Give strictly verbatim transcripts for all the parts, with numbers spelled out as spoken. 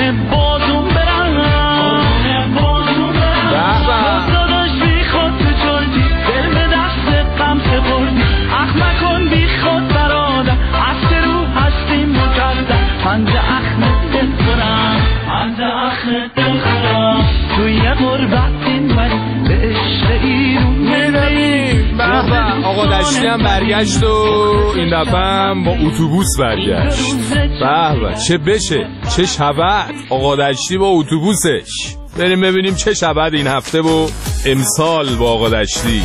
قربون بازون برم قربون بازون برم داداش بی خود تو جلدی دل به دست غم سپردی اخ مکن بی خود برادر عشق رو هستیم مجردم من ده اخمت دل خورم من ده اخمت دل خورم توی غربتین ولی به عشق ایرون میدهیم. آقا دشتی هم برگشت و این دفعه هم با اتوبوس برگشت. به به چه بشه چه شود آقا دشتی با اتوبوسش. بریم ببینیم چه شود این هفته و امسال با آقا دشتی.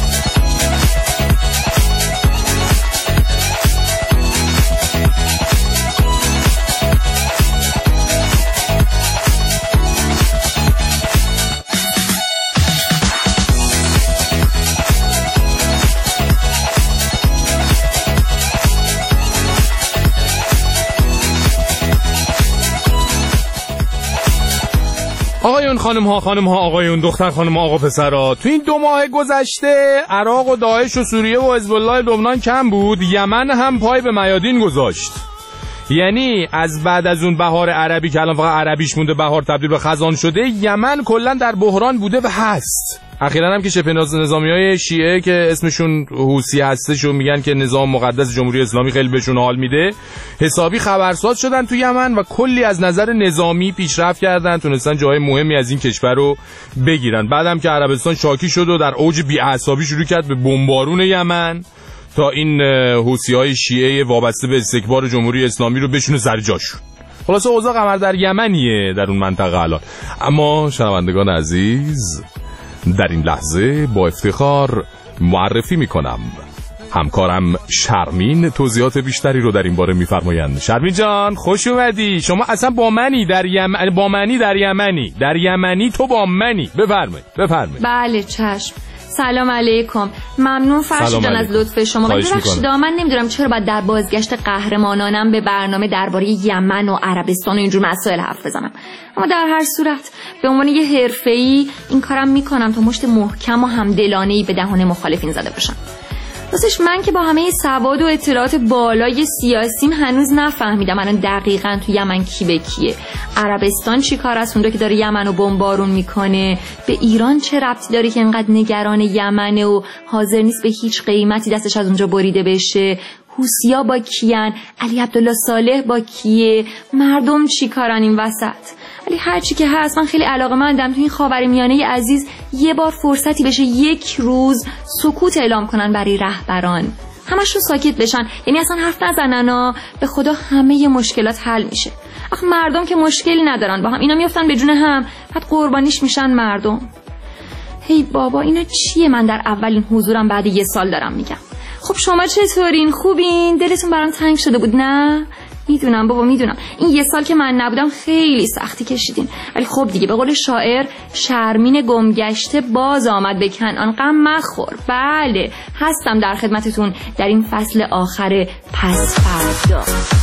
آقایون خانم ها خانم ها آقایون دختر خانم ها آقا پسرها، تو این دو ماه گذشته عراق و داعش و سوریه و حزب الله لبنان کم بود، یمن هم پای به میادین گذاشت. یعنی از بعد از اون بهار عربی که الان فقط عربیش مونده بهار تبدیل به خزان شده، یمن کلا در بحران بوده و هست. اخیراً هم که شبه نظامیای شیعه که اسمشون حوثی هستشون میگن که نظام مقدس جمهوری اسلامی خیلی بهشون حال میده، حسابی خبرساز شدن تو یمن و کلی از نظر نظامی پیشرفت کردن، تونستن جای مهمی از این کشور رو بگیرن. بعدم که عربستان شاکی شد و در اوج بی‌اعصابی شروع کرد به بمبارون یمن تا این حوثی‌های شیعه وابسته به استکبار جمهوری اسلامی رو بشونه سر جاشون. خلاصه اوضاع قمر در یمنیه در اون منطقه الان. اما شنوندگان عزیز، در این لحظه با افتخار معرفی میکنم همکارم شرمین توضیحات بیشتری رو در این باره میفرمایند. شرمین جان خوش اومدی. شما اصلا با منی در یم... با منی در یمنی در یمنی تو با منی. بفرمایید بفرمایید. بله چشم. سلام علیکم. ممنون فرشید جان از لطف شما. ببخشید من نمیدونم چرا باید در بازگشت قهرمانانم به برنامه درباره یمن و عربستان و اینجور مسائل حرف بزنم، اما در هر صورت به عنوان یه حرفه‌ای این کارم میکنم تا مشت محکم و همدلانه‌ای به دهان مخالفین زده باشم. راستش من که با همه سواد و اطلاعات بالای سیاسیم هنوز نفهمیدم الان دقیقاً تو یمن کی به کیه. عربستان چی کار است اونجا که داره یمن رو بمبارون میکنه؟ به ایران چه ربطی داره که انقدر نگران یمنه و حاضر نیست به هیچ قیمتی دستش از اونجا بریده بشه؟ حوثی‌ها با کیان؟ علی عبدالله صالح با کیه؟ مردم چی کارن این وسط؟ ولی هر چی که هست من خیلی علاقه‌مندم تو این خاورمیانه عزیز یه بار فرصتی بشه یک روز سکوت اعلام کنن برای رهبران، همشون ساکت بشن، یعنی اصلا حرف نزنن. به خدا همه مشکلات حل میشه. آخه مردم که مشکلی ندارن با هم، اینا میافتن به جون هم، بعد قربانیش میشن مردم. هی بابا اینا چیه من در اولین حضورم بعد یه سال دارم میگم. خب شما چطورین؟ خوبین؟ دلتون برام تنگ شده بود نه؟ میدونم بابا میدونم این یه سال که من نبودم خیلی سختی کشیدین، ولی خب دیگه به قول شاعر شرمین گمگشته باز آمد به کنعان غم مخور. بله هستم در خدمتتون در این فصل آخر پس فردا.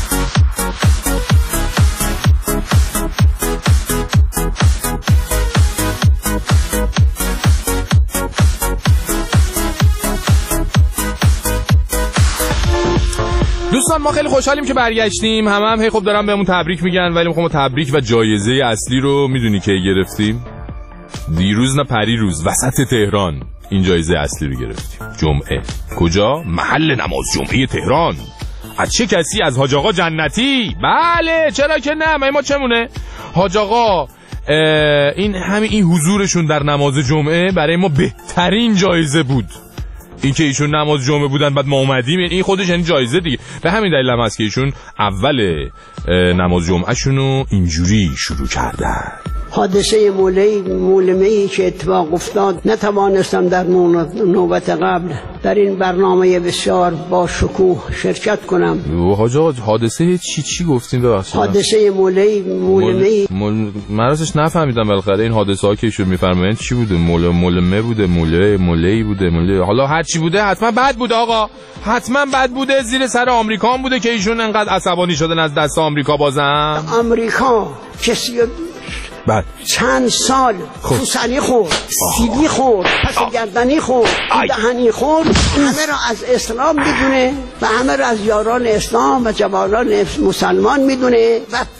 دوستان ما خیلی خوشحالیم که برگشتیم. همه هم هی خب دارم بهمون تبریک میگن، ولی میخوام تبریک و جایزه اصلی رو میدونی که گرفتیم؟ دیروز نه پریروز وسط تهران این جایزه اصلی رو گرفتیم. جمعه کجا؟ محل نماز جمعه تهران. از چه کسی؟ از حاج آقا جنتی. بله چرا که نه، ما چمونه حاج آقا این همین این حضورشون در نماز جمعه برای ما بهترین جایزه بود. این که ایشون نماز جمعه بودن بعد ما اومدیم، این خودش یعنی جایزه دیگه. به همین دلیل هم هست که ایشون اول نماز جمعه شونو اینجوری شروع کردن. حادثه مولی مولمه‌ای که اتفاق افتاد نتوانستم در نوبت قبل در این برنامه بسیار با شکوه شرکت کنم. حاج آقا حادثه چی چی گفتین ببخشید؟ حادثه مولی مولمه‌ای مول... من راستش نفهمیدم بالاخره این حادثه ها که ایشون میفرمایین چی بوده؟ مول مولمه بوده، موله مولی بوده، موله حالا هر چی بوده حتما بد بوده آقا، حتما بد بوده. زیر سر آمریکا هم بوده که ایشون انقدر عصبانی شدن از دست آمریکا. بازم آمریکا کسی بعد چند سال خوسنی خورد، سیلی خورد، پس گردنی خورد، دهنی خورد، همه را از اسلام میدونه و همه را از یاران اسلام و جوانان مسلمان میدونه و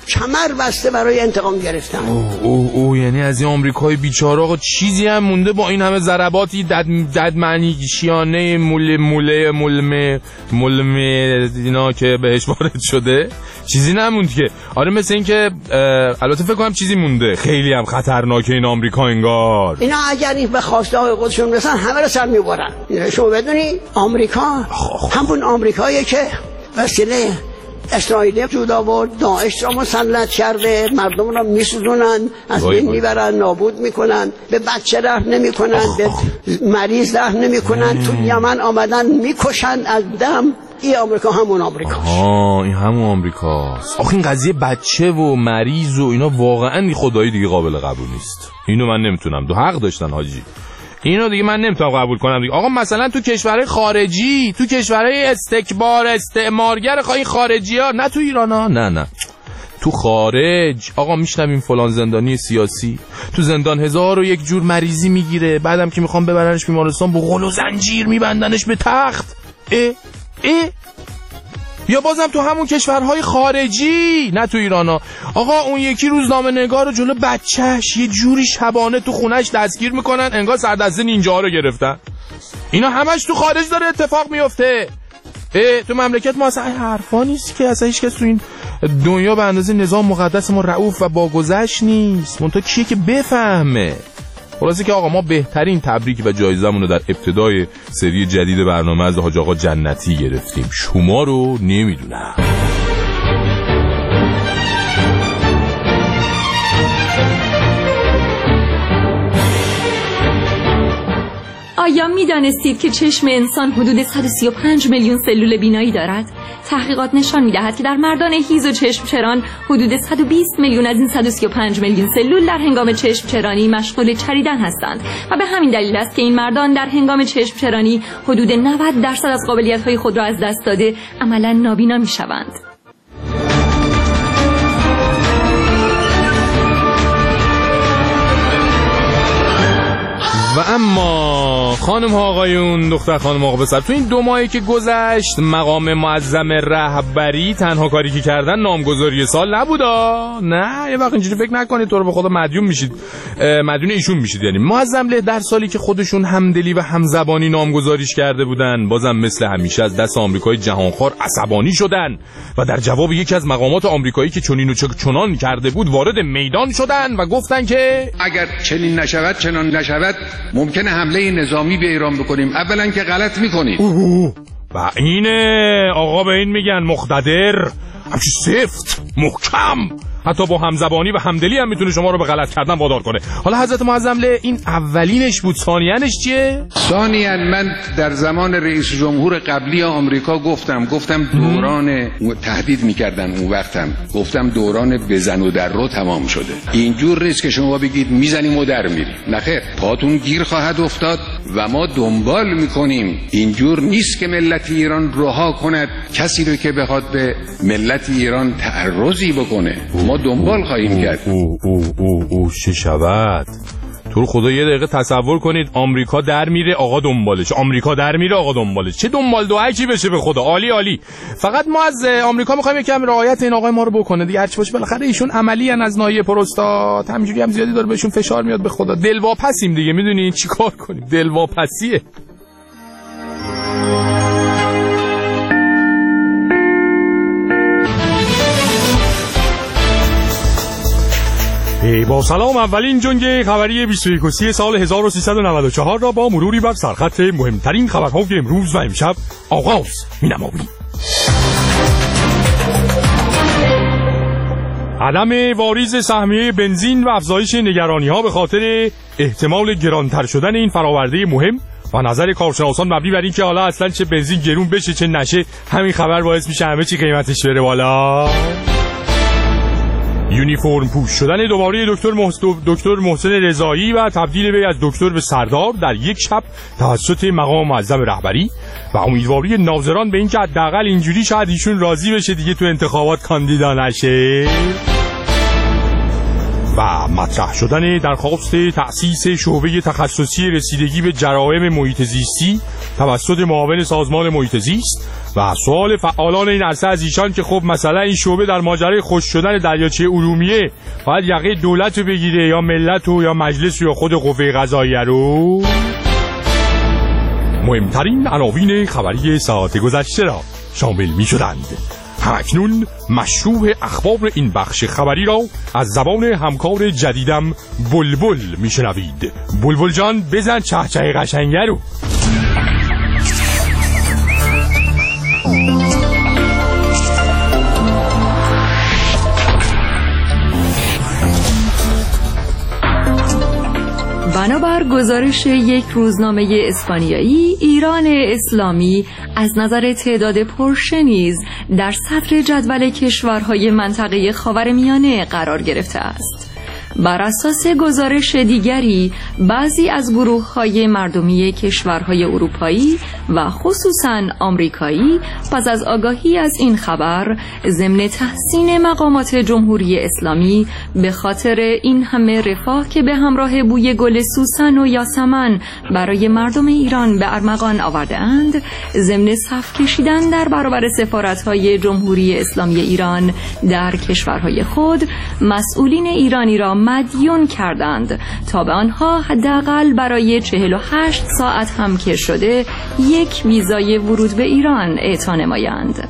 کمر بسته برای انتقام گرفتن. اوه اوه اوه یعنی از این آمریکای بیچاره آقا چیزی هم مونده با این همه ضرباتی دد دد معنی شیانه موله موله ملمه ملمه اینا که بهش وارد شده چیزی نموند که. آره مثل این که البته فکر کنم چیزی مونده خیلی هم خطرناکه این آمریکا انگار. اینا اگر این به خواسته های خودشون رسن همه رو سر میبرن. شما بدونی آمریکا همون آمریکاییه که وسیله اسرائیل جود آورد، داعش را مسلط کرده، مردم را میسوزونن، از بین میبرن، نابود میکنن، به بچه رحم نمیکنن، به مریض رحم نمیکنن، تو یمن آمدن میکشن از دم. این آمریکا همون آمریکاست. آها این همون آمریکاست. آخه این قضیه بچه و مریض و اینا واقعا خدایی دیگه قابل قبول نیست. اینو من نمیتونم. دو حق داشتن حاجی. اینو دیگه من نمیتونم قبول کنم دیگه. آقا مثلا تو کشورهای خارجی، تو کشورهای استکبار استعمارگر خواهی خارجی ها، نه تو ایران ها، نه نه تو خارج. آقا میشنویم فلان زندانی سیاسی تو زندان هزار و یک جور مریضی میگیره، بعدم که میخوام ببرنش بیمارستان با قل و زنجیر میبندنش به تخت. اه اه یا بازم تو همون کشورهای خارجی، نه تو ایرانا. آقا اون یکی روزنامه نگار رو جلو بچهش یه جوری شبانه تو خونش دستگیر میکنن انگار سردسته نینجا رو گرفتن. اینا همش تو خارج داره اتفاق میفته. تو مملکت ما اصلا حرفا نیست که اصلا هیچ کس تو این دنیا به اندازه نظام مقدس ما رؤوف و باگذشت نیست. منتها کیه که بفهمه؟ خلاصه که آقا ما بهترین تبریک و جایزمون رو در ابتدای سری جدید برنامه از حاج آقا جنتی گرفتیم. شما رو نمیدونم. آیا میدانستید که چشم انسان حدود صد و سی و پنج میلیون سلول بینایی دارد؟ تحقیقات نشان می‌دهد که در مردان هیز و چشم چران حدود صد و بیست میلیون از این صد و سی و پنج میلیون سلول در هنگام چشم چرانی مشغول چریدن هستند و به همین دلیل است که این مردان در هنگام چشم چرانی حدود نود درصد از قابلیت‌های خود را از دست داده عملاً نابینا می‌شوند. و اما خانم ها آقایون، دختر خانم آقا پسر، تو این دو ماهی که گذشت مقام معظم رهبری تنها کاری که کردن نامگذاری سال نبودا. نه یه وقت اینجوری فکر نکنید تو رو به خدا مدیون میشید، مدیون ایشون میشید. یعنی معظم له در سالی که خودشون همدلی و همزبانی نامگذاریش کرده بودن بازم مثل همیشه از دست آمریکای جهانخوار عصبانی شدن و در جواب یکی از مقامات آمریکایی که چنین و چنان کرده بود وارد میدان شدن و گفتن که اگر چنین نشود چنان نشود ممکنه حمله نظامی به ایران بکنیم. اولا که غلط میکنیم و اینه آقا به این میگن مقتدر، همچی سفت محکم، حتی با همزبانی و همدلی هم میتونه شما رو به غلط کردن وادار کنه. حالا حضرت معظم له این اولینش بود، ثانیانش چیه؟ ثانیاً من در زمان رئیس جمهور قبلی آمریکا گفتم گفتم دوران تهدید میکردن اون وقتم گفتم دوران بزن و در رو تمام شده. اینجور نیست که شما بگید میزنیم و در میریم، نخیر، پاتون گیر خواهد افتاد و ما دنبال میکنیم. اینجور نیست که ملت ایران رها کند کسی رو که بخواد به ملت ایران تعرضی بکنه. ما دنبال خواهیم کرد. او او او او چه شود؟ تو رو خدا یه دقیقه تصور کنید آمریکا در میره آقا دنبالش، آمریکا در میره آقا دنبالش. چه دنبال دعایی بشه به خدا. عالی عالی. فقط ما از آمریکا میخوایم یکم رعایت این آقای ما رو بکنه دیگه، هرچی باشه بالاخره ایشون عملی ان از ناحیه پروستات، همینجوری هم زیادی داره بهشون فشار میاد. به خدا دلواپسیم دیگه، میدونین چیکار کنیم؟ دلواپسیه. با سلام، اولین جنگ خبری بیست و یک سال هزار و سیصد و نود و چهار را با مروری بر سرخط مهمترین خبرهای امروز و امشب آغاز می‌نماییم. عدم واریز سهمیه بنزین و افزایش نگرانی‌ها به خاطر احتمال گرانتر شدن این فراورده مهم و نظر کارشناسان مبنی بر این که حالا اصلا چه بنزین گرون بشه چه نشه، همین خبر باعث میشه همه چی قیمتش بره بالا. یونیفرم پوش شدن دوباره دکتر محسن دکتر محسن رضایی و تبدیل وی از دکتر به سردار در یک شب توسط مقام معظم رهبری و امیدواری ناظران به این که حداقل اینجوری شاید ایشون راضی بشه دیگه تو انتخابات کاندیدا نشه. و مطرح شدن درخواست تأسیس شعبه تخصصی رسیدگی به جرائم محیط زیستی توسط معاون سازمان محیط زیست و سوال فعالان این عرصه از ایشان که خب مثلا این شعبه در ماجرای خشک شدن دریاچه ارومیه باید یقه دولت رو بگیره یا ملت رو یا مجلس رو یا خود قوه قضاییه رو؟ مهمترین عناوین خبری ساعت گذشته را شامل می شدند. همکنون مشروع اخبار این بخش خبری را از زبان همکار جدیدم بلبل می شنوید. بلبل جان بزن چهچه قشنگه رو. بنابر گزارش یک روزنامه اسپانیایی، ایران اسلامی از نظر تعداد پرشه نیز در صدر جدول کشورهای منطقه خاورمیانه قرار گرفته است. بر اساس گزارش دیگری، بعضی از گروه‌های مردمی کشورهای اروپایی و خصوصاً آمریکایی پس از آگاهی از این خبر ضمن تحسین مقامات جمهوری اسلامی به خاطر این همه رفاه که به همراه بوی گل سوسن و یاسمن برای مردم ایران به ارمغان آورده‌اند، ضمن صف کشیدن در برابر سفارت‌های جمهوری اسلامی ایران در کشورهای خود، مسئولین ایرانی را مدیون کردند تا به آنها حداقل برای چهل و هشت ساعت هم که شده یک ویزای ورود به ایران اعطا نمایند.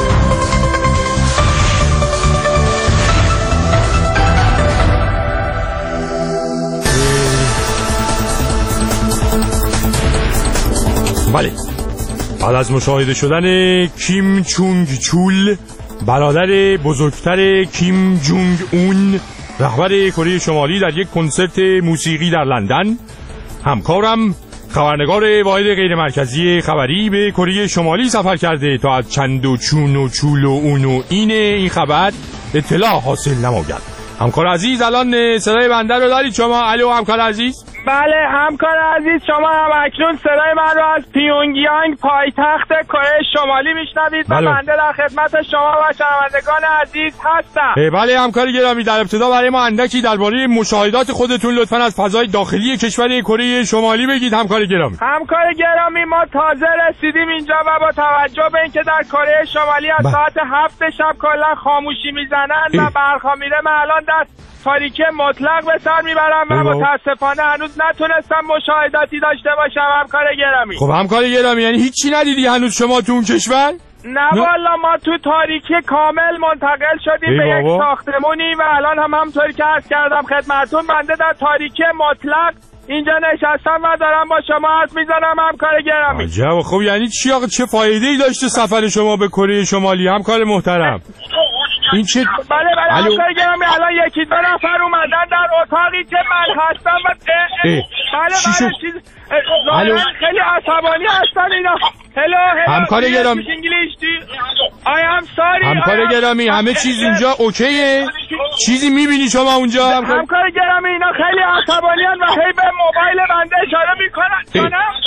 بله، بعد از مشاهده شدن کیم چونگ چول، برادر بزرگتر کیم جونگ اون، رهبر کره شمالی، در یک کنسرت موسیقی در لندن، همکارم خبرنگار واحد غیر مرکزی خبری به کره شمالی سفر کرده تا از چند و چون و چول و اون و این این خبر اطلاع حاصل نماید. همکار عزیز، الان صدای بنده رو دارید شما؟ الو همکار عزیز. بله همکار عزیز، شما هم اکنون صدای من رو از پیونگیانگ پایتخت کره شمالی میشنوید و بنده در خدمت شما و شنوندگان عزیز هستم. بله همکار گرامی، در ابتدا برای ما اندکی درباره مشاهدات خودتون لطفاً از فضای داخلی کشور کره شمالی بگید همکار گرامی. همکار گرامی، ما تازه رسیدیم اینجا و با توجه به اینکه در کره شمالی از ساعت هفت شب کلا خاموشی میزنن و برخا میره، من الان در تاریکی مطلق به سر میبرم و متاسفانه هنوز نتونستم مشاهداتی داشته باشم همکار گرامی. خب همکار گرامی، یعنی هیچی ندیدی هنوز شما تو اون کشور؟ نه والا، ما تو تاریکی کامل منتقل شدیم به یک ساختمونی و الان هم همونطوری که عرض کردم خدمتتون، بنده در تاریکی مطلق اینجا نشستم و دارم با شما حرف میزنم همکار گرامی. عجب. خب یعنی چی آقا، چه فایده‌ای داشته سفر شما به کره شمالی همکار محترم؟ این چه؟ بله بله همکار گرامی، الان یکی دو نفر اومدن در اتاقی که من هستم و بله بله چیز خیلی عصبانی هستن اینا. هلو هلو همکار گرامی، I am sorry. همکار گرامی، همه چیز اینجا اوکیه؟ چیزی میبینی شما اونجا؟ همکار گرامی، اینا خیلی عصبانی هستن و هی به موبایل بنده اشاره میکنن.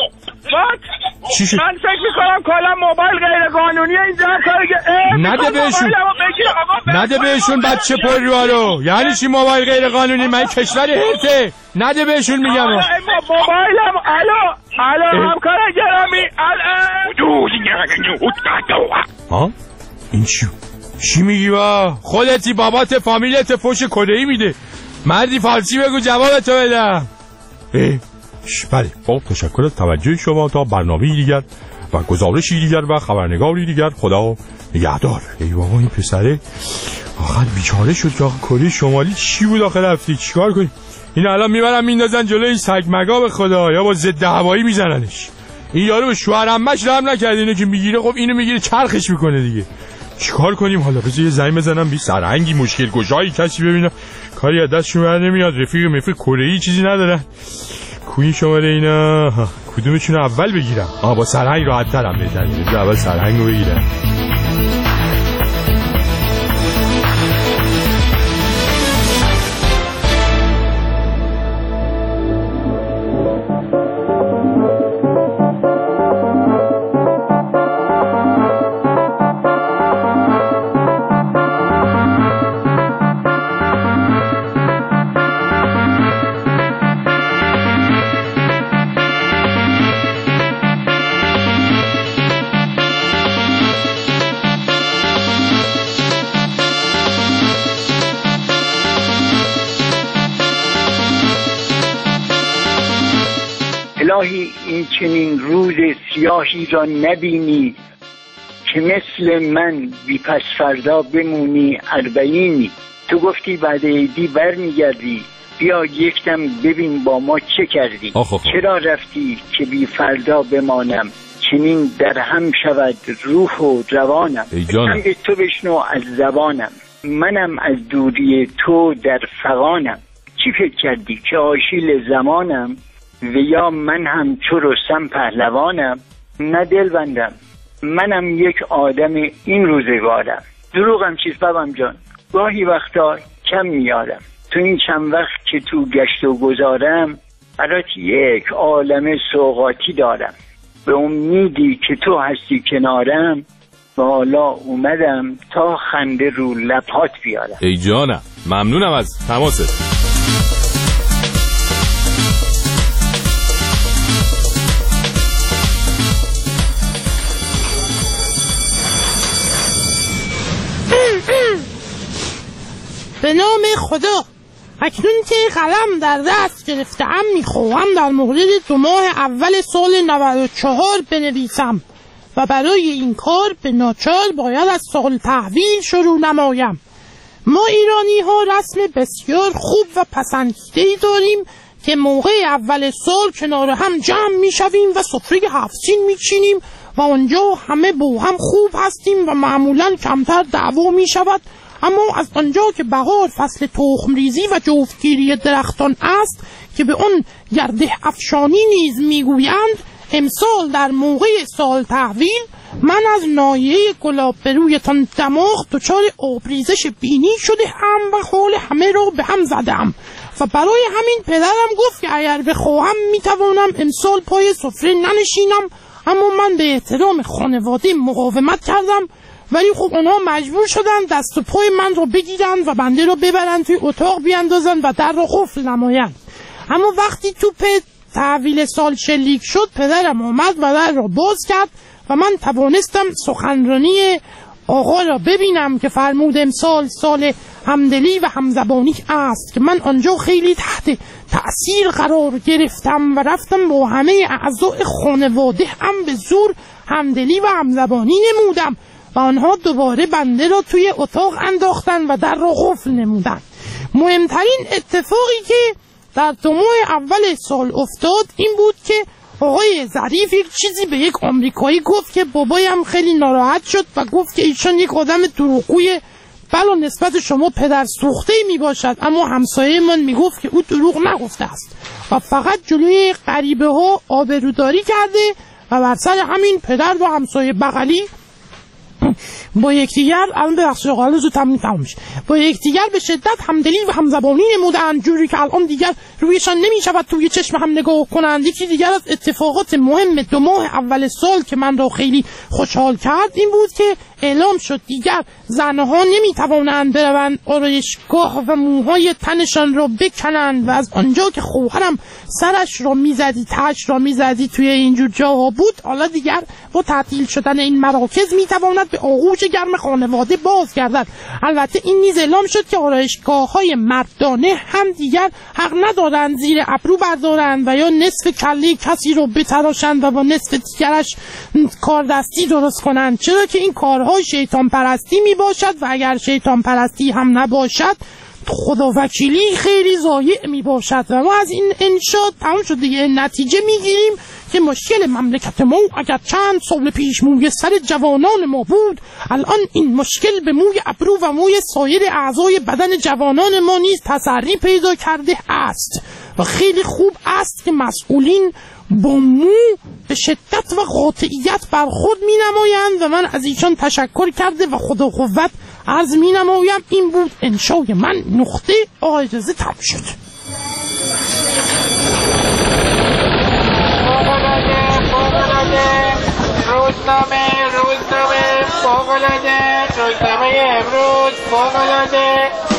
من فکر میکنم کلا موبایل غیر قانونیه اینجا همکار گرامی. نده بهشون، نده بهشون بچه پر رو رو. یعنی چی موبایل غیر قانونی؟ من کشور هرته. نده بهشون میگم. موبایلم الو الو همکار گرامی ها؟ این چی؟ چی میگی با؟ خودتی بابات فامیلت فوش کره‌ای میده. مردی فارسی بگو جوابتو بدم. بله، با تشکر از توجه شما تا برنامه دیگر و گزارشی دیگر و خبرنگاری دیگر. خدا نگهدار. ای بابا این پسره آخر بیچاره شد که کره شمالی چی بود آخر رفتی؟ چیکار کنی؟ این الان میبرن میندازن جلوی سگ مگا به خدا، یا با ضد هوایی میزننش. این یارو به شوهر عمش رحم نکرد، اینو که میگیره خب اینو میگیره چرخش میکنه دیگه. چیکار کنیم حالا؟ بذار یه زنگ بزنم بی سرهنگی مشکل گشایی کسی ببینم کاری از دستشون بر نمیاد. رفیق مفیق کره‌ای چیزی ندارن. کوین شماره اینا کدومشون اول بگیرم؟ آها با سرهنگ راحت ترم بزنیم. اول سرهنگ رو بگیرم. الهی این چنین روز سیاهی را نبینی که مثل من بی پس فردا بمونی اربعینی. تو گفتی بعد عیدی بر میگردی، بیا یکدم ببین با ما چه کردی. آخ آخ. چرا رفتی که بی فردا بمانم، چنین در هم شود روح و روانم. سنگ تو بشنو از زبانم، منم از دوری تو در فغانم. چی فکر کردی که آشیل زمانم، و یا من هم چو رستم پهلوانم. نه دل بندم، منم یک آدم این روزگارم. دروغم چیز بابم جان، گاهی وقتا کم میارم. تو این چند وقت که تو گشت و گذارم، برات یک عالم سوغاتی دارم. به امیدی که تو هستی کنارم، و حالا اومدم تا خنده رو لبات بیارم. ای جانم، ممنونم از تماست. به نام خدا، اکنون که قلم در دست گرفتم میخواهم در مورد دو ماه اول سال نود و چهار بنویسم و برای این کار به ناچار باید از سال تحویل شروع نمایم. ما ایرانی ها رسم بسیار خوب و پسندیده‌ای داریم که موقع اول سال کنار هم جمع میشویم و سفره هفت سین میچینیم و آنجا همه با هم خوب هستیم و معمولا کمتر دعوا میشود. اما از آنجا که بهار فصل تخم ریزی و جفتگیری درختان است که به آن گرده افشانی نیز میگویند، امسال در موقع سال تحویل من از ناحیه گلاب به رویتان دماغ دچار آبریزش بینی شده ام و حال همه را به هم زدم و برای همین پدرم گفت که اگر بخواهم میتوانم امسال پای سفره ننشینم. اما من به احترام خانواده مقاومت کردم، ولی خب آنها مجبور شدن دست و پای من رو بگیرن و بنده رو ببرن توی اتاق بیاندازن و در رو قفل نمایند. اما وقتی توپ تحویل سال شلیک شد، پدرم آمد و در رو باز کرد و من توانستم سخنرانی آقا را ببینم که فرمود امسال سال همدلی و همزبانی است، که من آنجا خیلی تحت تأثیر قرار گرفتم و رفتم با همه اعضای خانواده هم به زور همدلی و همزبانی نمودم و آنها دوباره بنده را توی اتاق انداختن و در را قفل نمودن. مهمترین اتفاقی که در دو ماه اول سال افتاد این بود که آقای ظریف یک چیزی به یک آمریکایی گفت که بابایم خیلی ناراحت شد و گفت که ایشان یک آدم دروغگوی بلا نسبت شما پدر سوخته می باشد. اما همسایه من می گفت که او دروغ نگفته است و فقط جلوی غریبه ها آبروداری کرده و بر سر همین پدر و همسایه بغلی با یکدیگر الان ببخشید آقا زود تموم تموم میشه با یکدیگر به شدت همدلی و همزبانی نمودند، جوری که الان دیگر رویشان نمیشود توی چشم هم نگاه کنند. یکی دیگر از اتفاقات مهم دو ماه اول سال که من را خیلی خوشحال کرد این بود که اعلام شد دیگر زنها نمیتوانند بروند آرایشگاه و موهای تنشان را بکنند و از آنجا که خواهرم سرش را میزدی تاش را میزدی توی اینجور جاها بود، حالا دیگر با تعطیل شدن این مراکز میتواند به آغوش گرم خانواده باز گردد. البته این نیز اعلام شد که آرایشگاه‌های مردانه هم دیگر حق ندارند زیر ابرو بردارند و یا نصف کله کسی رو بتراشند و با نصف دیگرش کاردستی درست کنند، چرا که این کارها شیطان پرستی می باشد و اگر شیطان پرستی هم نباشد خدا وکیلی خیلی ضایع می باشد. و ما از این انشاء تمام شد دیگه نتیجه می گیریم که مشکل مملکت ما اگر چند سال پیش موی سر جوانان ما بود، الان این مشکل به موی ابرو و موی سایر اعضای بدن جوانان ما نیز تسری پیدا کرده است و خیلی خوب است که مسئولین با مو به شدت و قاطعیت برخورد می نمایند و من از ایشان تشکر کرده و خدا قوت عرض می نمایم. این بود انشای من. نقطه آقای اجازه تمام شد. روزنامه روزنامه فوق‌العاده روزنامه امروز فوق‌العاده